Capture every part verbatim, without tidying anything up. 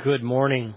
Good morning.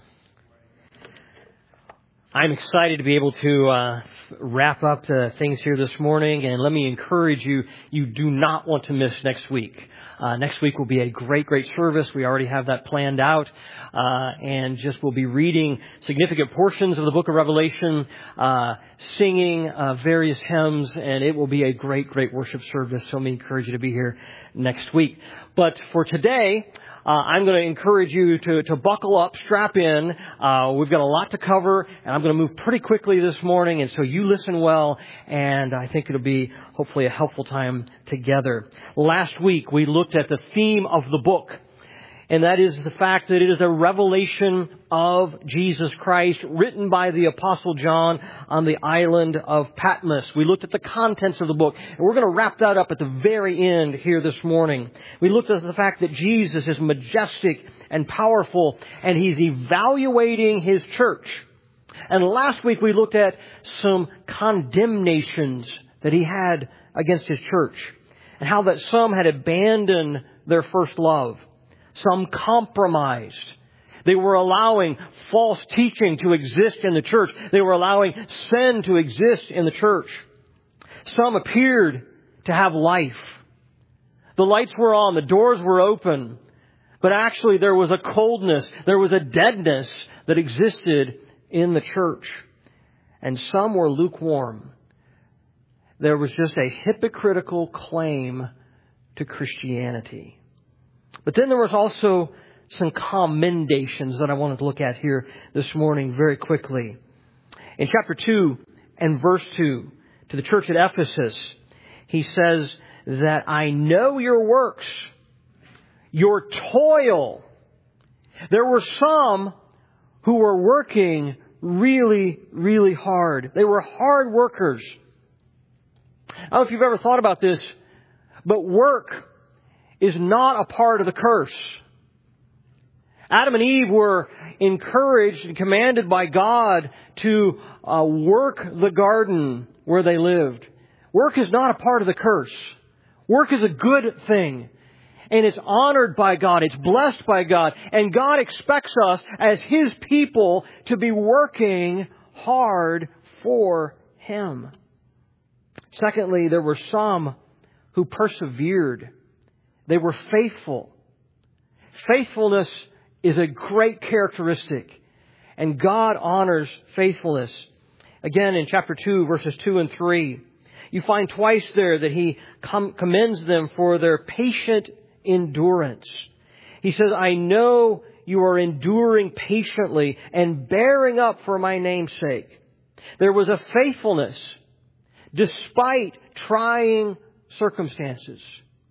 I'm excited to be able to uh, wrap up the things here this morning, and let me encourage you, you do not want to miss next week. Uh, next week will be a great, great service. We already have that planned out, uh, and just we'll be reading significant portions of the book of Revelation, uh, singing uh, various hymns, and it will be a great, great worship service. So let me encourage you to be here next week. But for today, Uh, I'm going to encourage you to, to buckle up, strap in. Uh, we've got a lot to cover, and I'm going to move pretty quickly this morning, and so you listen well, and I think it'll be hopefully a helpful time together. Last week, we looked at the theme of the book, and that is the fact that it is a revelation of Jesus Christ written by the Apostle John on the island of Patmos. We looked at the contents of the book, and we're going to wrap that up at the very end here this morning. We looked at the fact that Jesus is majestic and powerful, and He's evaluating His church. And last week we looked at some condemnations that He had against His church, and how that some had abandoned their first love. Some compromised. They were allowing false teaching to exist in the church. They were allowing sin to exist in the church. Some appeared to have life. The lights were on. The doors were open. But actually there was a coldness. There was a deadness that existed in the church. And some were lukewarm. There was just a hypocritical claim to Christianity. But then there was also some commendations that I wanted to look at here this morning very quickly. In chapter two and verse two, to the church at Ephesus, he says that I know your works, your toil. There were some who were working really, really hard. They were hard workers. I don't know if you've ever thought about this, but work is not a part of the curse. Adam and Eve were encouraged and commanded by God to uh, work the garden where they lived. Work is not a part of the curse. Work is a good thing. And it's honored by God. It's blessed by God. And God expects us as His people to be working hard for Him. Secondly, there were some who persevered. They were faithful. Faithfulness is a great characteristic, and God honors faithfulness. Again, in chapter two, verses two and three, you find twice there that He com- commends them for their patient endurance. He says, I know you are enduring patiently and bearing up for my name's sake. There was a faithfulness despite trying circumstances.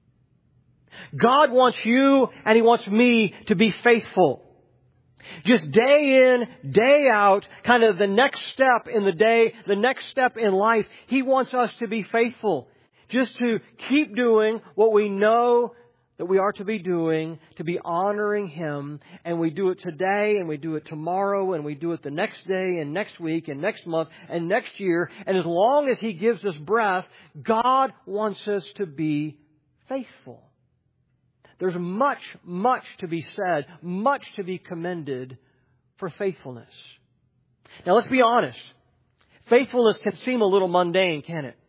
God wants you and He wants me to be faithful. Just day in, day out, kind of the next step in the day, the next step in life. He wants us to be faithful. Just to keep doing what we know that we are to be doing, to be honoring Him. And we do it today, and we do it tomorrow, and we do it the next day, and next week, and next month, and next year. And as long as He gives us breath, God wants us to be faithful. There's much, much to be said, much to be commended for faithfulness. Now let's be honest. Faithfulness can seem a little mundane, can it?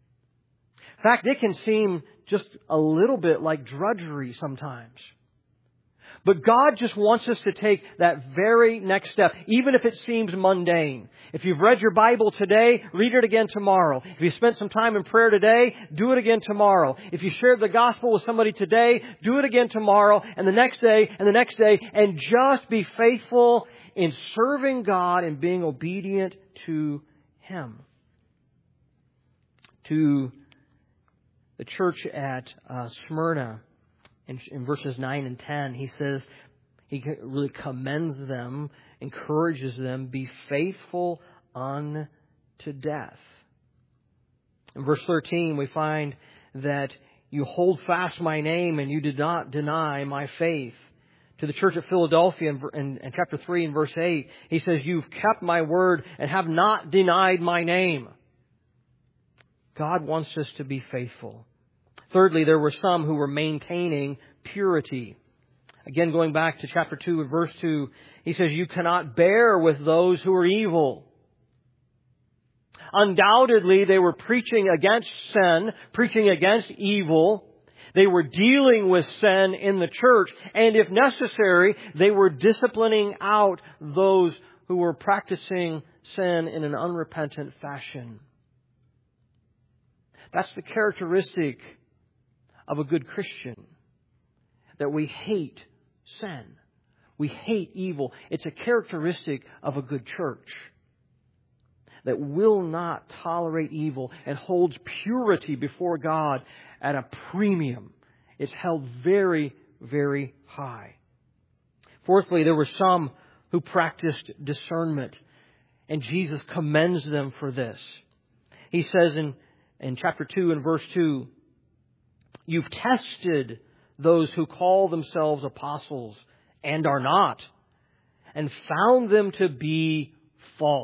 In fact, it can seem just a little bit like drudgery sometimes. But God just wants us to take that very next step, even if it seems mundane. If you've read your Bible today, read it again tomorrow. If you spent some time in prayer today, do it again tomorrow. If you shared the gospel with somebody today, do it again tomorrow, and the next day, and the next day, and just be faithful in serving God and being obedient to Him. To the church at uh, Smyrna, In, in verses nine and ten, he says, he really commends them, encourages them, be faithful unto death. In verse thirteen, we find that you hold fast my name and you did not deny my faith. To the church at Philadelphia in, in, in chapter three and verse eight, he says, you've kept my word and have not denied my name. God wants us to be faithful. Thirdly, there were some who were maintaining purity. Again, going back to chapter two and verse two, he says, you cannot bear with those who are evil. Undoubtedly, they were preaching against sin, preaching against evil. They were dealing with sin in the church. And if necessary, they were disciplining out those who were practicing sin in an unrepentant fashion. That's the characteristic of a good Christian. That we hate sin. We hate evil. It's a characteristic of a good church. That will not tolerate evil and holds purity before God at a premium. It's held very, very high. Fourthly, there were some who practiced discernment. And Jesus commends them for this. He says in, in chapter two and verse two, you've tested those who call themselves apostles and are not, and found them to be false.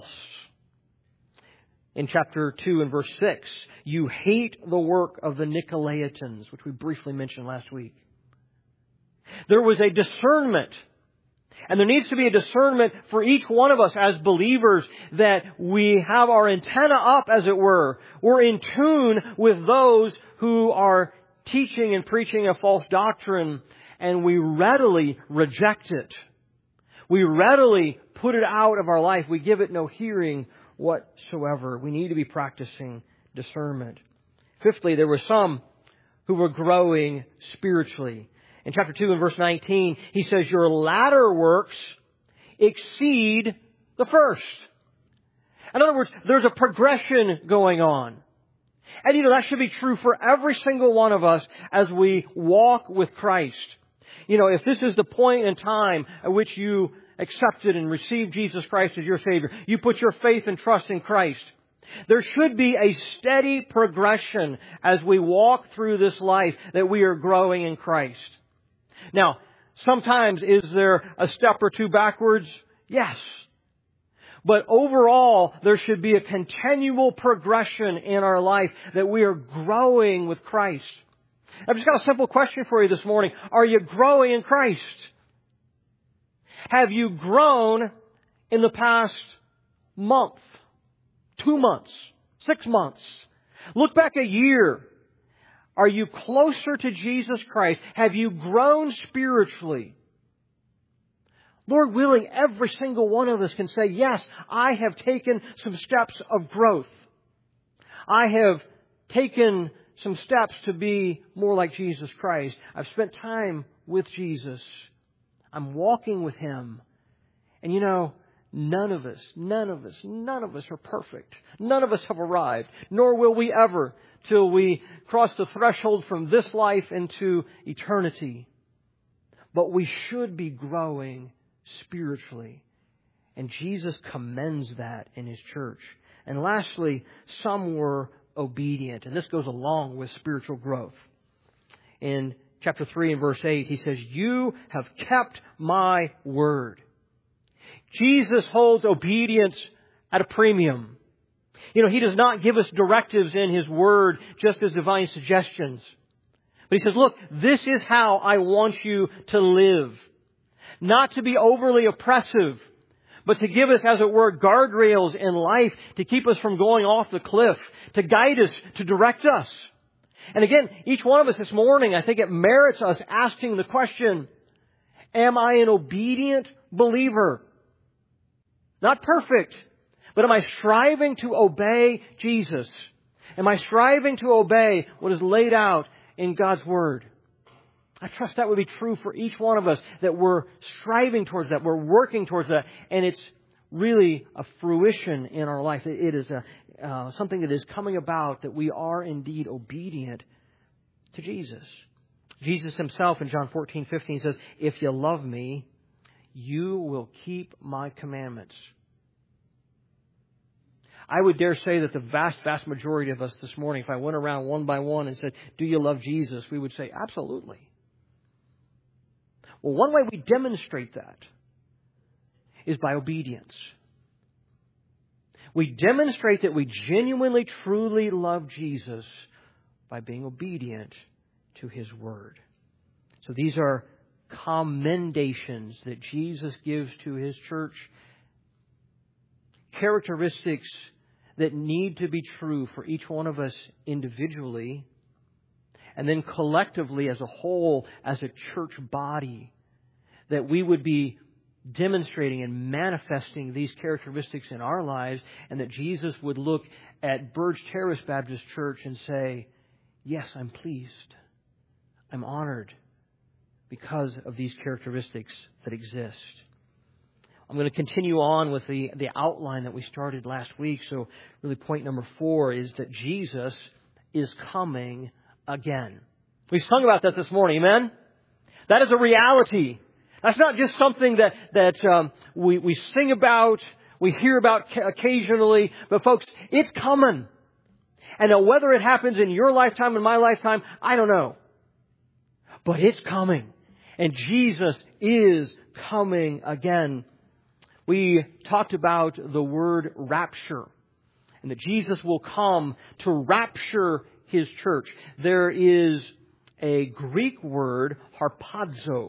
In chapter two and verse six, you hate the work of the Nicolaitans, which we briefly mentioned last week. There was a discernment. And there needs to be a discernment for each one of us as believers that we have our antenna up, as it were. We're in tune with those who are teaching and preaching a false doctrine, and we readily reject it. We readily put it out of our life. We give it no hearing whatsoever. We need to be practicing discernment. Fifthly, there were some who were growing spiritually. In chapter two and verse nineteen, he says, your latter works exceed the first. In other words, there's a progression going on. And you know, that should be true for every single one of us as we walk with Christ. You know, if this is the point in time at which you accepted and received Jesus Christ as your Savior, you put your faith and trust in Christ, there should be a steady progression as we walk through this life that we are growing in Christ. Now, sometimes is there a step or two backwards? Yes. But overall, there should be a continual progression in our life that we are growing with Christ. I've just got a simple question for you this morning. Are you growing in Christ? Have you grown in the past month, two months, six months? Look back a year. Are you closer to Jesus Christ? Have you grown spiritually? Lord willing, every single one of us can say, yes, I have taken some steps of growth. I have taken some steps to be more like Jesus Christ. I've spent time with Jesus. I'm walking with Him. And you know, none of us, none of us, none of us are perfect. None of us have arrived, nor will we ever till we cross the threshold from this life into eternity. But we should be growing spiritually. And Jesus commends that in His church. And lastly, some were obedient. And this goes along with spiritual growth. In chapter three and verse eight, He says, you have kept my word. Jesus holds obedience at a premium. You know, He does not give us directives in His word just as divine suggestions. But He says, look, this is how I want you to live. Not to be overly oppressive, but to give us, as it were, guardrails in life to keep us from going off the cliff, to guide us, to direct us. And again, each one of us this morning, I think it merits us asking the question, am I an obedient believer? Not perfect, but am I striving to obey Jesus? Am I striving to obey what is laid out in God's Word? I trust that would be true for each one of us, that we're striving towards that, we're working towards that, and it's really a fruition in our life. It is a, uh, something that is coming about, that we are indeed obedient to Jesus. Jesus Himself in John fourteen fifteen says, if you love me, you will keep my commandments. I would dare say that the vast, vast majority of us this morning, if I went around one by one and said, do you love Jesus? We would say, absolutely. Well, one way we demonstrate that is by obedience. We demonstrate that we genuinely, truly love Jesus by being obedient to His Word. So these are commendations that Jesus gives to His church, characteristics that need to be true for each one of us individually, and then collectively as a whole, as a church body, that we would be demonstrating and manifesting these characteristics in our lives, and that Jesus would look at Burge Terrace Baptist Church and say, yes, I'm pleased. I'm honored because of these characteristics that exist. I'm going to continue on with the, the outline that we started last week. So really point number four is that Jesus is coming again. We sung about that this morning, amen? That is a reality. That's not just something that, that um, we, we sing about, we hear about occasionally, but folks, it's coming. And now whether it happens in your lifetime, in my lifetime, I don't know. But it's coming. And Jesus is coming again. We talked about the word rapture, and that Jesus will come to rapture His church. There is a Greek word, harpazo.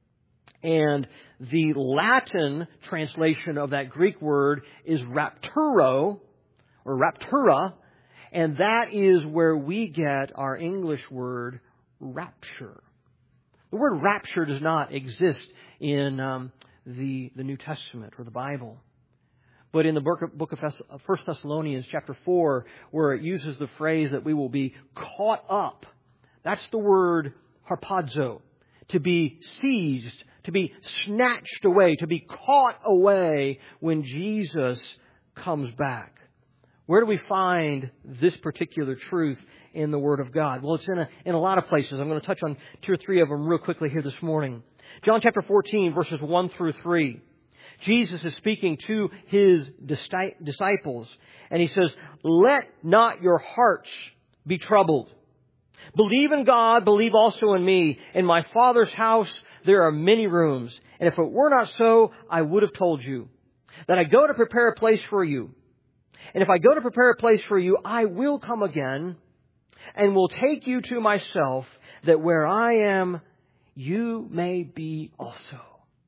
And the Latin translation of that Greek word is rapturo, or raptura. And that is where we get our English word rapture. The word rapture does not exist in um, the, the New Testament or the Bible. But in the book of, book of First Thessalonians chapter four, where it uses the phrase that we will be caught up, that's the word harpazo, to be seized, to be snatched away, to be caught away when Jesus comes back. Where do we find this particular truth in the Word of God? Well, it's in a, in a lot of places. I'm going to touch on two or three of them real quickly here this morning. John chapter fourteen, verses one through three. Jesus is speaking to His disciples, and He says, "Let not your hearts be troubled. Believe in God, believe also in me. In my Father's house there are many rooms, and if it were not so, I would have told you that I go to prepare a place for you. And if I go to prepare a place for you, I will come again and will take you to myself, that where I am, you may be also."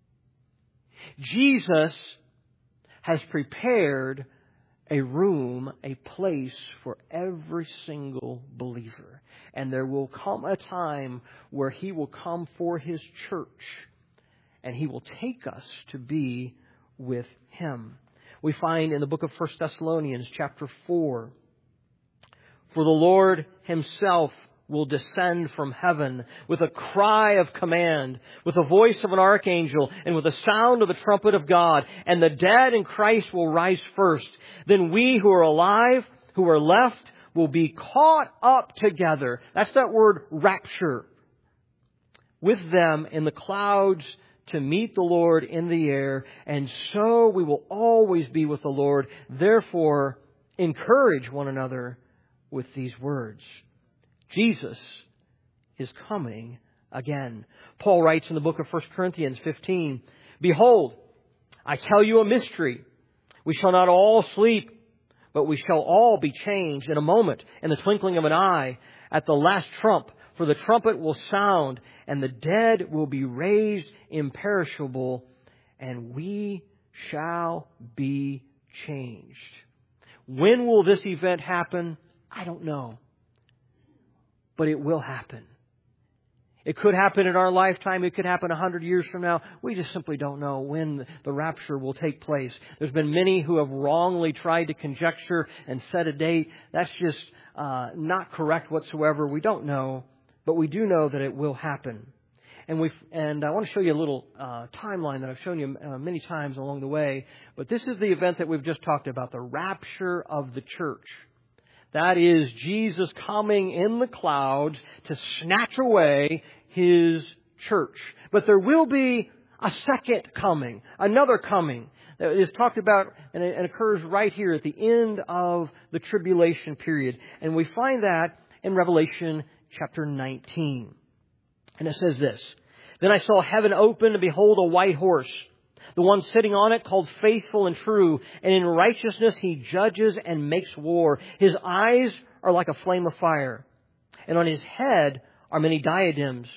Jesus has prepared a room, a place for every single believer. And there will come a time where He will come for His church, and He will take us to be with Him. We find in the book of First Thessalonians chapter four, "For the Lord Himself will descend from heaven with a cry of command, with the voice of an archangel, and with the sound of the trumpet of God. And the dead in Christ will rise first. Then we who are alive, who are left, will be caught up together." That's that word rapture. "With them in the clouds to meet the Lord in the air. And so we will always be with the Lord. Therefore, encourage one another with these words." Jesus is coming again. Paul writes in the book of First Corinthians fifteen, "Behold, I tell you a mystery. We shall not all sleep, but we shall all be changed in a moment, in the twinkling of an eye, at the last trump. For the trumpet will sound, and the dead will be raised imperishable, and we shall be changed." When will this event happen? I don't know. But it will happen. It could happen in our lifetime. It could happen a hundred years from now. We just simply don't know when the rapture will take place. There's been many who have wrongly tried to conjecture and set a date. That's just uh, not correct whatsoever. We don't know, but we do know that it will happen. And we and I want to show you a little uh, timeline that I've shown you uh, many times along the way. But this is the event that we've just talked about, the rapture of the church. That is Jesus coming in the clouds to snatch away His church. But there will be a second coming, another coming that is talked about, and it occurs right here at the end of the tribulation period. And we find that in Revelation chapter nineteen. And it says this, "Then I saw heaven open, and behold, a white horse. The one sitting on it called Faithful and True, and in righteousness He judges and makes war. His eyes are like a flame of fire, and on His head are many diadems,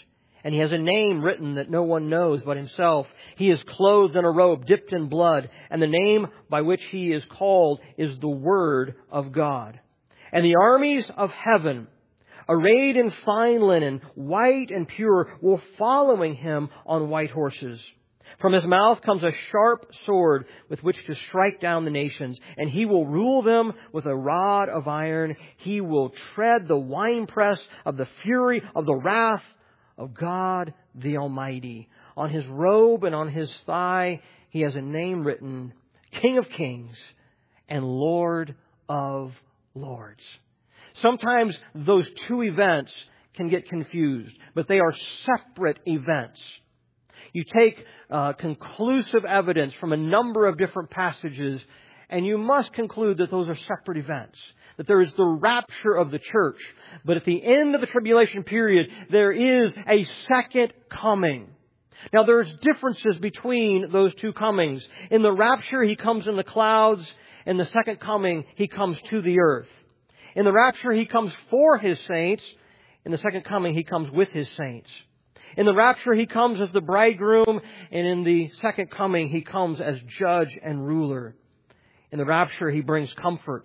And He has a name written that no one knows but Himself. He is clothed in a robe dipped in blood, and the name by which He is called is the Word of God. And the armies of heaven, arrayed in fine linen, white and pure, were following Him on white horses. From His mouth comes a sharp sword with which to strike down the nations, and He will rule them with a rod of iron. He will tread the winepress of the fury of the wrath of God the Almighty. On His robe and on His thigh He has a name written, King of Kings and Lord of Lords. Sometimes those two events can get confused, but they are separate events. You take uh, conclusive evidence from a number of different passages, and you must conclude that those are separate events. That there is the rapture of the church, but at the end of the tribulation period, there is a second coming. Now, there's differences between those two comings. In the rapture, He comes in the clouds. In the second coming, He comes to the earth. In the rapture, He comes for His saints. In the second coming, He comes with His saints. In the rapture, He comes as the bridegroom, and in the second coming, He comes as judge and ruler. In the rapture, He brings comfort.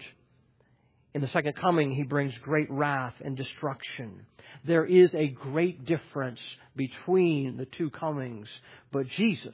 In the second coming, He brings great wrath and destruction. There is a great difference between the two comings, but Jesus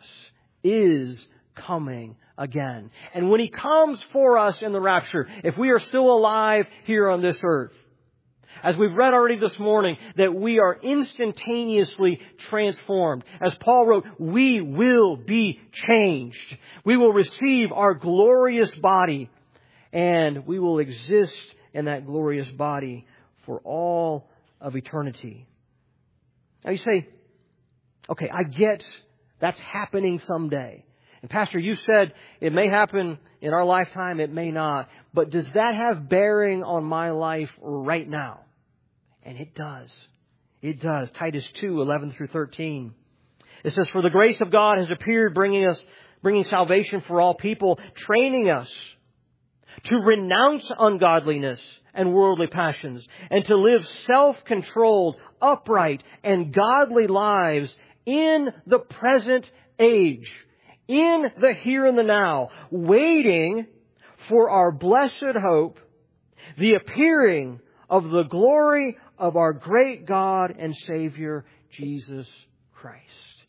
is coming again. And when He comes for us in the rapture, if we are still alive here on this earth, as we've read already this morning, that we are instantaneously transformed. As Paul wrote, we will be changed. We will receive our glorious body, and we will exist in that glorious body for all of eternity. Now you say, okay, I get that's happening someday. And Pastor, you said it may happen in our lifetime, it may not. But does that have bearing on my life right now? And it does. It does. Titus two, eleven through thirteen. It says, for the grace of God has appeared, bringing us, bringing salvation for all people, training us to renounce ungodliness and worldly passions, and to live self-controlled, upright, and godly lives in the present age, in the here and the now, waiting for our blessed hope, the appearing of the glory of our great God and Savior, Jesus Christ.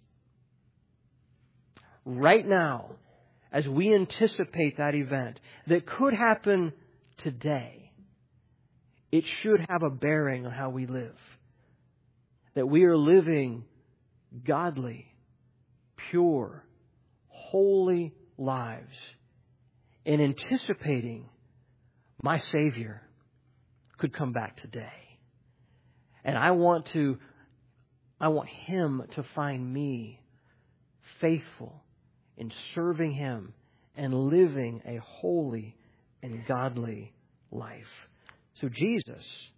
Right now, as we anticipate that event that could happen today, it should have a bearing on how we live. That we are living godly, pure, holy lives and anticipating my Savior could come back today. And I want to, I want Him to find me faithful in serving Him and living a holy and godly life. So Jesus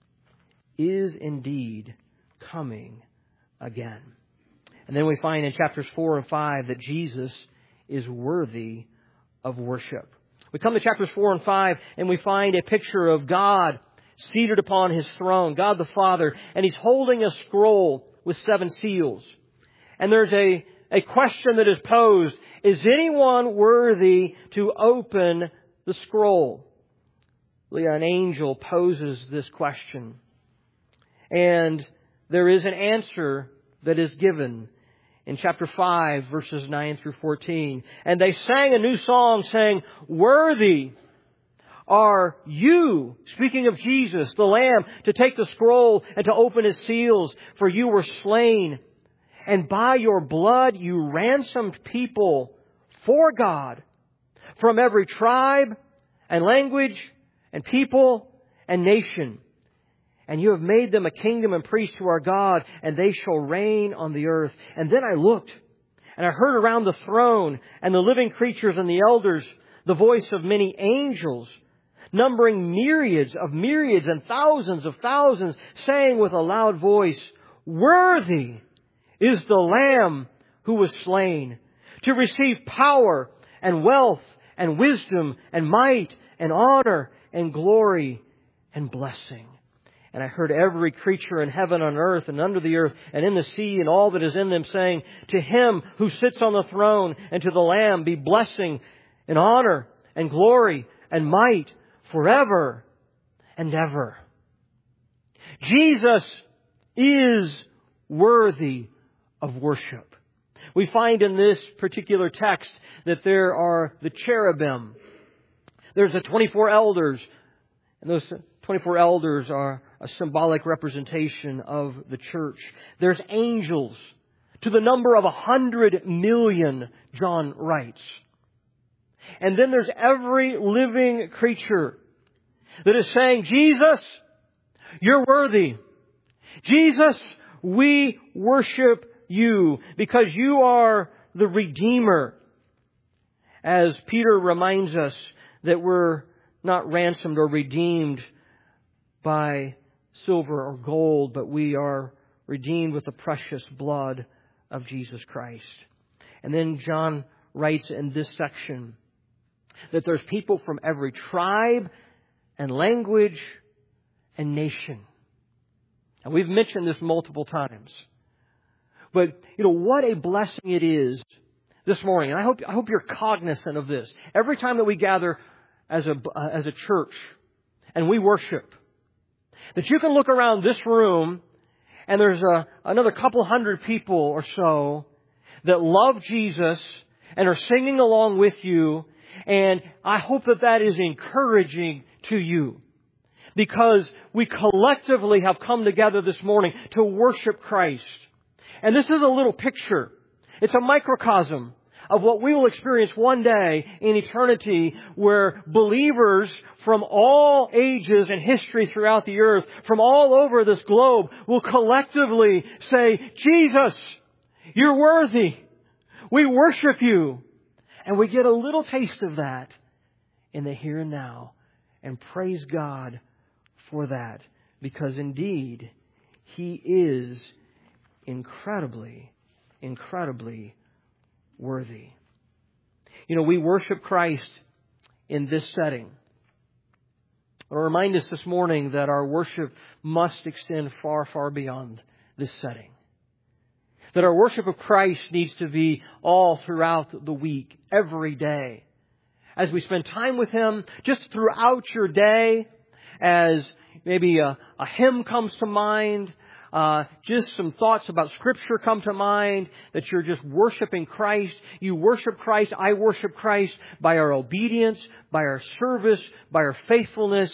is indeed coming again. And then we find in chapters four and five that Jesus is worthy of worship. We come to chapters four and five and we find a picture of God seated upon His throne, God the Father, and He's holding a scroll with seven seals. And there's a, a question that is posed, is anyone worthy to open the scroll? An angel poses this question. And there is an answer that is given in chapter five, verses nine through fourteen. And they sang a new song saying, worthy are you, speaking of Jesus, the Lamb, to take the scroll and to open its seals, for you were slain. And by your blood you ransomed people for God from every tribe and language and people and nation. And you have made them a kingdom and priests to our God, and they shall reign on the earth. And then I looked, and I heard around the throne and the living creatures and the elders the voice of many angels, numbering myriads of myriads and thousands of thousands, saying with a loud voice, worthy is the Lamb who was slain to receive power and wealth and wisdom and might and honor and glory and blessing. And I heard every creature in heaven, on earth, and under the earth, and in the sea, and all that is in them, saying, to Him who sits on the throne, and to the Lamb, be blessing, and honor, and glory, and might, forever and ever. Jesus is worthy of worship. We find in this particular text that there are the cherubim. There's the twenty-four elders. And those twenty-four elders are a symbolic representation of the church. There's angels to the number of a hundred million, John writes. And then there's every living creature that is saying, Jesus, You're worthy. Jesus, we worship You because You are the Redeemer. As Peter reminds us that we're not ransomed or redeemed by silver or gold, but we are redeemed with the precious blood of Jesus Christ. And then John writes in this section that there's people from every tribe and language and nation. And we've mentioned this multiple times. But, you know, what a blessing it is this morning. And I hope, I hope you're cognizant of this. Every time that we gather as a, uh, as a church and we worship, that you can look around this room and there's a, another couple hundred people or so that love Jesus and are singing along with you. And I hope that that is encouraging to you, because we collectively have come together this morning to worship Christ. And this is a little picture. It's a microcosm of what we will experience one day in eternity, where believers from all ages and history throughout the earth, from all over this globe, will collectively say, Jesus, You're worthy. We worship You. And we get a little taste of that in the here and now. And praise God for that. Because indeed, He is incredibly, incredibly worthy. You know, we worship Christ in this setting. I'll remind us this morning that our worship must extend far, far beyond this setting. That our worship of Christ needs to be all throughout the week, every day. As we spend time with Him, just throughout your day, as maybe a, a hymn comes to mind, uh, just some thoughts about Scripture come to mind, that you're just worshiping Christ. You worship Christ, I worship Christ by our obedience, by our service, by our faithfulness.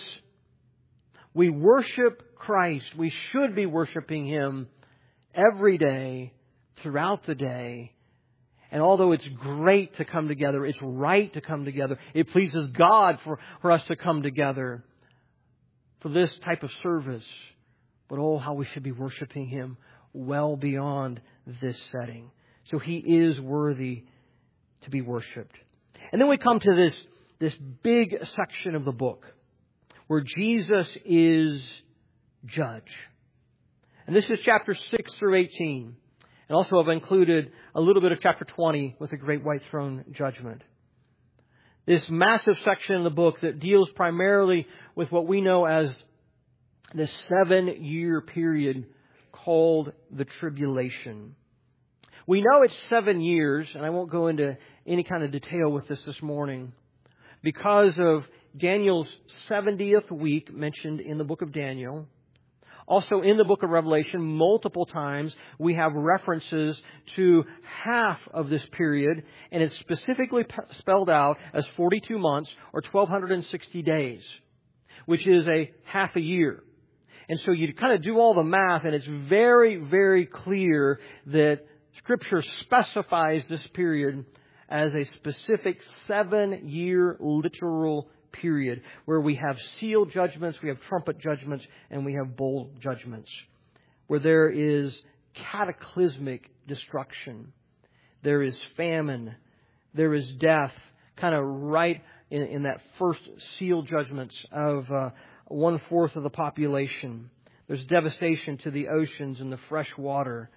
We worship Christ. We should be worshiping Him every day, throughout the day. And although it's great to come together, it's right to come together, it pleases God for, for us to come together for this type of service. But oh, how we should be worshiping Him well beyond this setting. So He is worthy to be worshiped. And then we come to this, this big section of the book where Jesus is judge. And this is chapter six through eighteen. And also I've included a little bit of chapter twenty with the great white throne judgment. This massive section in the book that deals primarily with what we know as the seven-year period called the tribulation. We know it's seven years, and I won't go into any kind of detail with this this morning, because of Daniel's seventieth week mentioned in the book of Daniel. Also in the book of Revelation, multiple times we have references to half of this period, and it's specifically spelled out as forty-two months or twelve sixty days, which is a half a year. And so you kind of do all the math, and it's very, very clear that Scripture specifies this period as a specific seven-year literal period where we have seal judgments, we have trumpet judgments, and we have bowl judgments, where there is cataclysmic destruction. There is famine. There is death, kind of right in, in that first seal judgments of uh, one-fourth of the population. There's devastation to the oceans and the fresh water.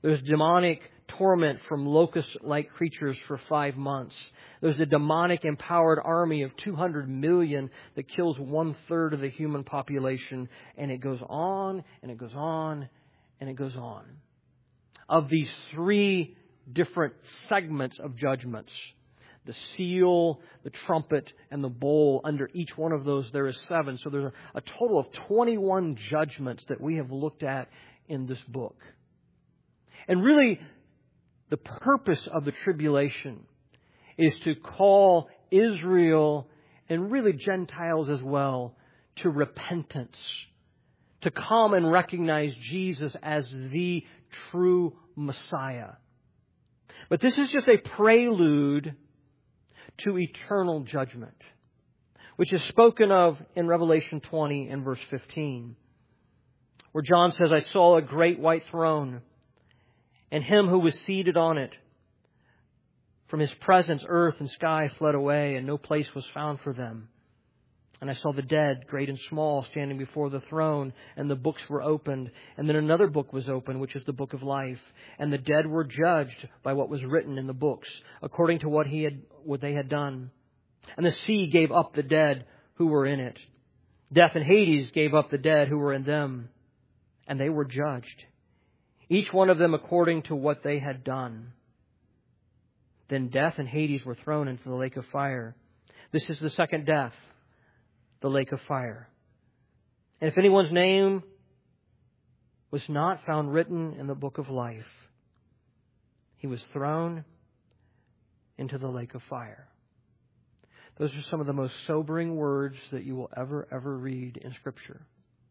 There's demonic torment from locust-like creatures for five months. There's a demonic empowered army of two hundred million that kills one-third of the human population. And it goes on, and it goes on, and it goes on. Of these three different segments of judgments, the seal, the trumpet, and the bowl, under each one of those there is seven. So there's a, a total of twenty-one judgments that we have looked at in this book. And really, the purpose of the tribulation is to call Israel, and really Gentiles as well, to repentance. To come and recognize Jesus as the true Messiah. But this is just a prelude to eternal judgment, which is spoken of in Revelation twenty and verse fifteen, where John says, I saw a great white throne, and Him who was seated on it. From His presence, earth and sky fled away, and no place was found for them. And I saw the dead, great and small, standing before the throne, and the books were opened. And then another book was opened, which is the book of life. And the dead were judged by what was written in the books, according to what he had, what they had done. And the sea gave up the dead who were in it. Death and Hades gave up the dead who were in them, and they were judged, each one of them according to what they had done. Then death and Hades were thrown into the lake of fire. This is the second death, the lake of fire. And if anyone's name was not found written in the book of life, he was thrown into the lake of fire. Those are some of the most sobering words that you will ever, ever read in Scripture.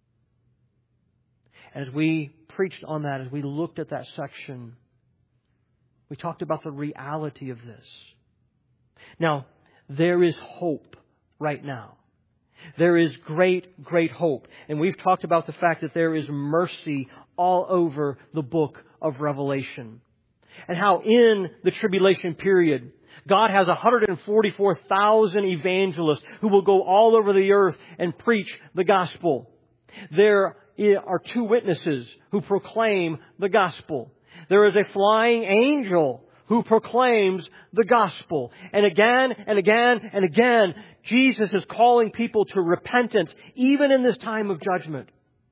As we preached on that, as we looked at that section, we talked about the reality of this. Now, there is hope right now. There is great, great hope. And we've talked about the fact that there is mercy all over the book of Revelation. And how in the tribulation period, God has one hundred forty-four thousand evangelists who will go all over the earth and preach the gospel. There are two witnesses who proclaim the gospel. There is a flying angel who proclaims the gospel. And again and again and again, Jesus is calling people to repentance, even in this time of judgment.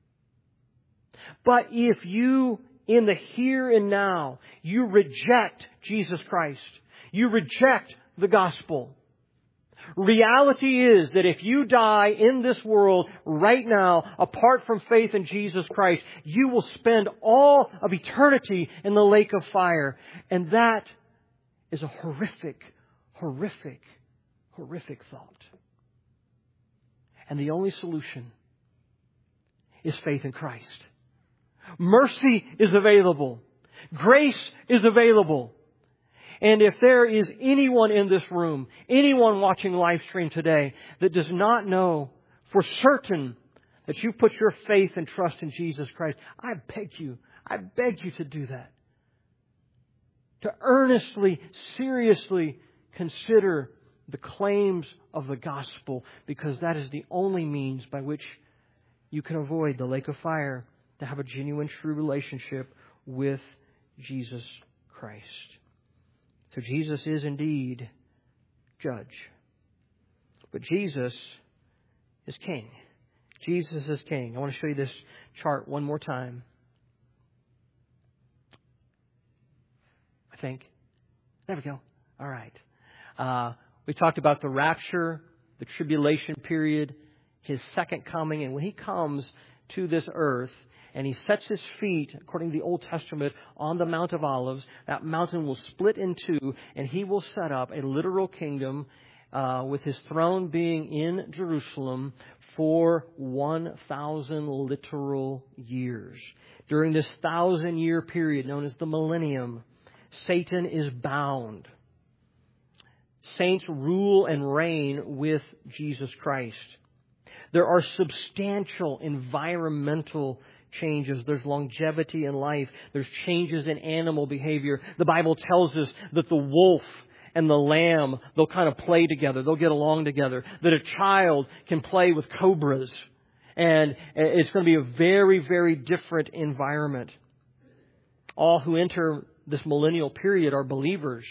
But if you, in the here and now, you reject Jesus Christ, you reject the gospel, reality is that if you die in this world right now, apart from faith in Jesus Christ, you will spend all of eternity in the lake of fire. And that is a horrific, horrific, horrific thought. And the only solution is faith in Christ. Mercy is available. Grace is available. And if there is anyone in this room, anyone watching live stream today that does not know for certain that you put your faith and trust in Jesus Christ, I beg you, I beg you to do that. To earnestly, seriously consider the claims of the gospel, because that is the only means by which you can avoid the lake of fire, to have a genuine, true relationship with Jesus Christ. So Jesus is indeed judge. But Jesus is king. Jesus is king. I want to show you this chart one more time. I think. There we go. All right. Uh, we talked about the rapture, the tribulation period, His second coming. And when He comes to this earth, and He sets His feet, according to the Old Testament, on the Mount of Olives, that mountain will split in two, and He will set up a literal kingdom uh, with His throne being in Jerusalem for one thousand literal years. During this thousand-year period known as the millennium, Satan is bound. Saints rule and reign with Jesus Christ. There are substantial environmental changes. There's longevity in life. There's changes in animal behavior. The Bible tells us that the wolf and the lamb, they'll kind of play together. They'll get along together. That a child can play with cobras. And it's going to be a very, very different environment. all who enter this millennial period are believers.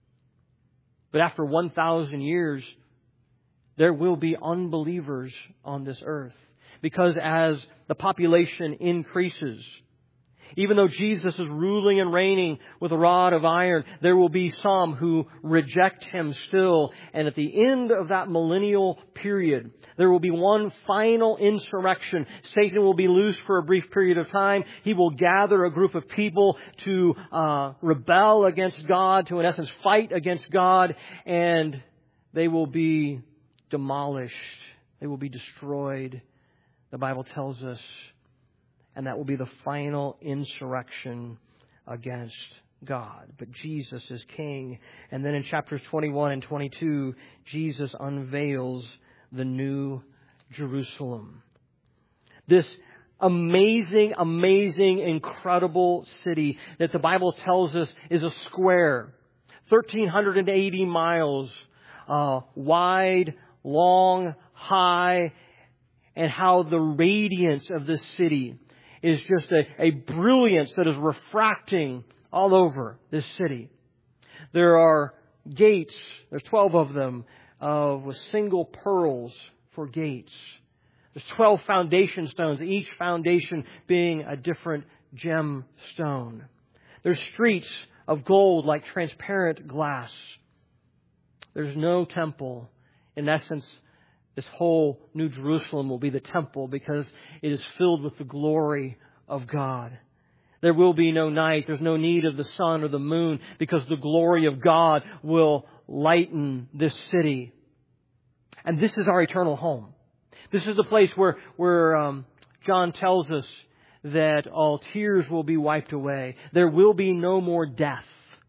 But after one thousand years, there will be unbelievers on this earth. Because as the population increases, even though Jesus is ruling and reigning with a rod of iron, there will be some who reject Him still. And at the end of that millennial period, there will be one final insurrection. Satan will be loose for a brief period of time. He will gather a group of people to uh, rebel against God, to in essence fight against God, and they will be demolished. They will be destroyed, the Bible tells us. And that will be the final insurrection against God. But Jesus is King. And then in chapters twenty-one and twenty-two, Jesus unveils the new Jerusalem. This amazing, amazing, incredible city that the Bible tells us is a square, one thousand three hundred eighty miles uh, wide, long, high, and how the radiance of this city is just a, a brilliance that is refracting all over this city. There are gates, there's twelve of them, uh, with single pearls for gates. There's twelve foundation stones, each foundation being a different gemstone. There's streets of gold like transparent glass. There's no temple. In essence, this whole New Jerusalem will be the temple because it is filled with the glory of God. There will be no night. There's no need of the sun or the moon because the glory of God will lighten this city. And this is our eternal home. This is the place where, where um, John tells us that all tears will be wiped away. There will be no more death.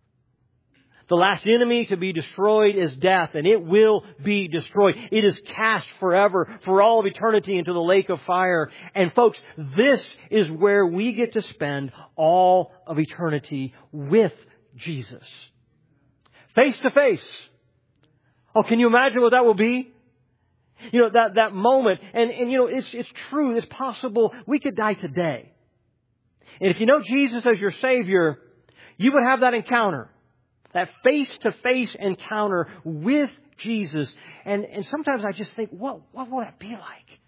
The last enemy to be destroyed is death, and it will be destroyed. It is cast forever, for all of eternity, into the lake of fire. And folks, this is where we get to spend all of eternity with Jesus. Face to face. Oh, can you imagine what that will be? You know, that, that moment. And, and you know, it's, it's true. It's possible we could die today. And if you know Jesus as your Savior, you would have that encounter. That face-to-face encounter with Jesus. And, and sometimes I just think, what, what will that be like?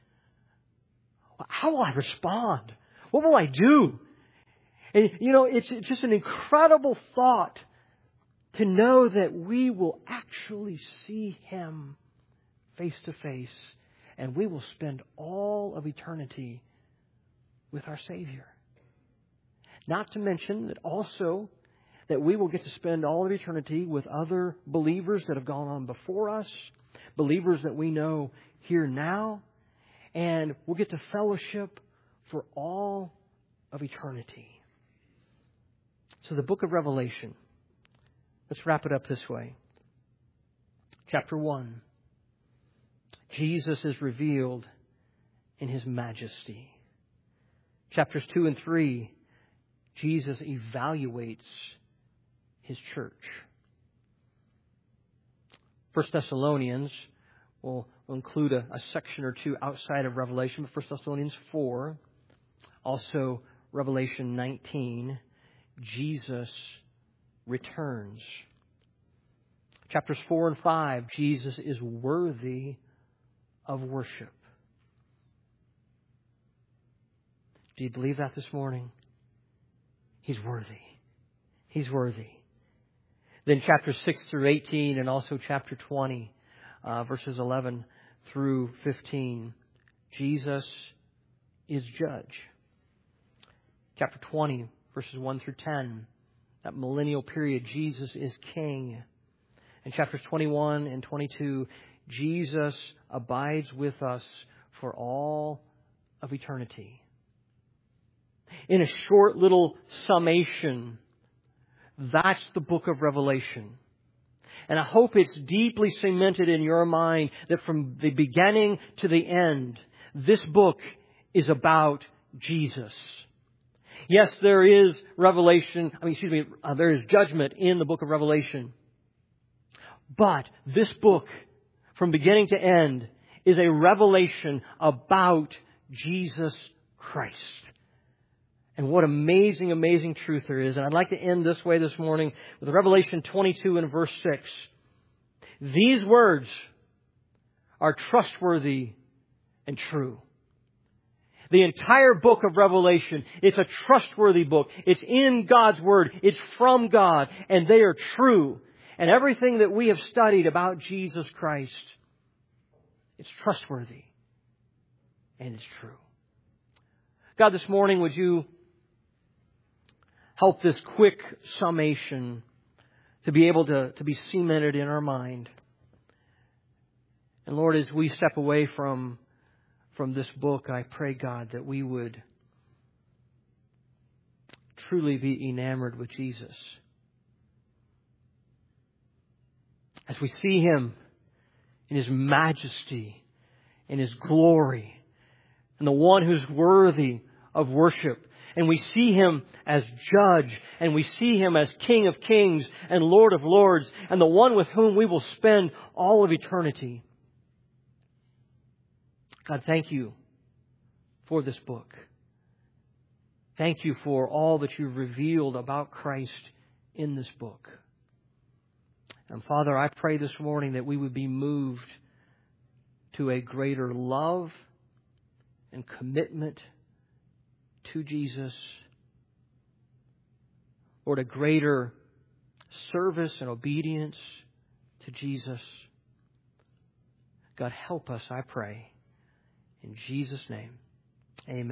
How will I respond? What will I do? And, you know, it's just an incredible thought to know that we will actually see Him face-to-face. And we will spend all of eternity with our Savior. Not to mention that also that we will get to spend all of eternity with other believers that have gone on before us, believers that we know here now, and we'll get to fellowship for all of eternity. So the book of Revelation, let's wrap it up this way. Chapter one, Jesus is revealed in His majesty. Chapters two and three, Jesus evaluates His church. First Thessalonians will include a, a section or two outside of Revelation, but First Thessalonians four, also Revelation nineteen, Jesus returns. Chapters four and five, Jesus is worthy of worship. Do you believe that this morning? He's worthy. He's worthy. Then chapters six through eighteen and also chapter twenty, uh, verses eleven through fifteen. Jesus is judge. Chapter twenty, verses one through ten. That millennial period, Jesus is king. And chapters twenty-one and twenty-two, Jesus abides with us for all of eternity. In a short little summation, that's the book of Revelation. And I hope it's deeply cemented in your mind that from the beginning to the end, this book is about Jesus. Yes, there is revelation, I mean, excuse me, uh, there is judgment in the book of Revelation. But this book, from beginning to end, is a revelation about Jesus Christ. And what amazing, amazing truth there is. And I'd like to end this way this morning with Revelation twenty-two and verse six. These words are trustworthy and true. The entire book of Revelation, it's a trustworthy book. It's in God's Word. It's from God. And they are true. And everything that we have studied about Jesus Christ, it's trustworthy and it's true. God, this morning, would you help this quick summation to be able to, to be cemented in our mind. And Lord, as we step away from, from this book, I pray, God, that we would truly be enamored with Jesus. As we see Him in His majesty, in His glory, and the one who's worthy of worship. And we see Him as judge, and we see Him as King of kings and Lord of lords, and the one with whom we will spend all of eternity. God, thank you for this book. Thank you for all that you've revealed about Christ in this book. And Father, I pray this morning that we would be moved to a greater love and commitment to Jesus. Lord, a greater service and obedience to Jesus. God, help us, I pray. In Jesus' name.